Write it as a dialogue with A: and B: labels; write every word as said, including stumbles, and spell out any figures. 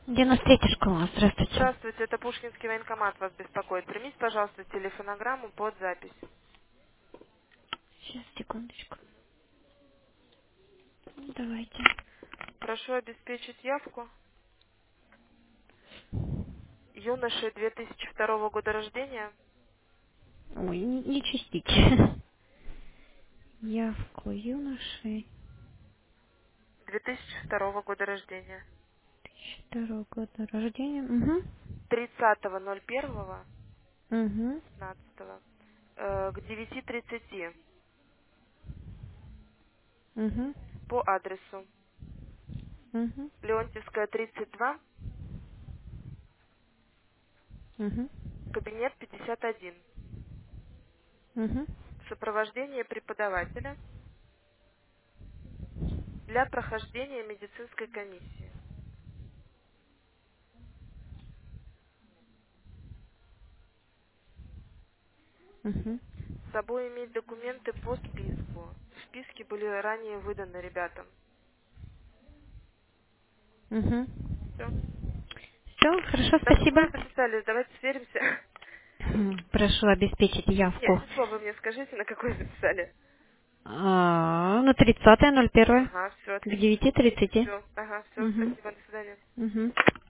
A: девяносто третья школа, здравствуйте.
B: Здравствуйте, это Пушкинский военкомат вас беспокоит. Примите, пожалуйста, телефонограмму под запись.
A: Сейчас, секундочку. Давайте.
B: Прошу обеспечить явку. Юноши две тысячи второго года рождения.
A: Ой, не, не частите. Явку юношей.
B: две тысячи второго года рождения.
A: Второго года рождения. Угу.
B: тридцатого ноль первого
A: Угу.
B: пятнадцатого э, к девяти тридцати
A: Угу.
B: по адресу
A: Угу.
B: Леонтьевская, тридцать два,
A: Угу.
B: кабинет пятьдесят один.
A: Угу.
B: Сопровождение преподавателя для прохождения медицинской комиссии.
A: Угу.
B: С собой иметь документы по списку. Списки были ранее выданы ребятам.
A: Угу.
B: Все.
A: Все, хорошо,
B: На что
A: спасибо.
B: вы записали? Давайте сверимся.
A: Мгм. Прошу обеспечить
B: Нет,
A: явку.
B: число вы мне скажите, на какое записали.
A: А, на тридцатое ноль первое
B: Ага, все
A: к
B: отлично.
A: девяти тридцати.
B: Все, ага, все,
A: Угу.
B: спасибо, до свидания.
A: Угу.